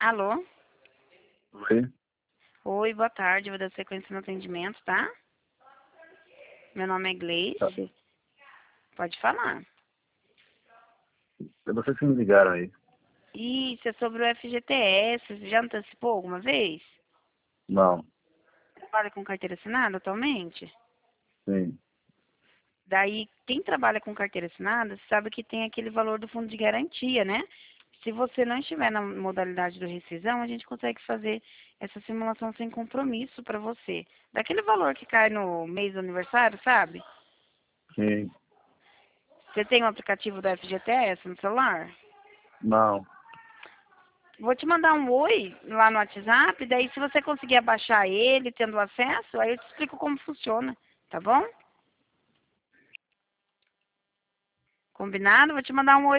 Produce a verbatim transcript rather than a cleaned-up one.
Alô? Oi, Oi, boa tarde. Vou dar sequência no atendimento, tá? Meu nome é tá. Gleice. Pode falar. É vocês que me ligaram aí. Isso, é sobre o F G T S. Você já antecipou alguma vez? Não, Trabalha com carteira assinada atualmente? sim, Daí, quem trabalha com carteira assinada sabe que tem aquele valor do fundo de garantia, né? Se você não estiver na modalidade do rescisão, a gente consegue fazer essa simulação sem compromisso para você. Daquele valor que cai no mês do aniversário, sabe? sim, Você tem o aplicativo do F G T S no celular? não. Vou te mandar um oi lá no WhatsApp, daí se você conseguir abaixar ele, tendo acesso, aí eu te explico como funciona, tá bom? Combinado? Vou te mandar um oi.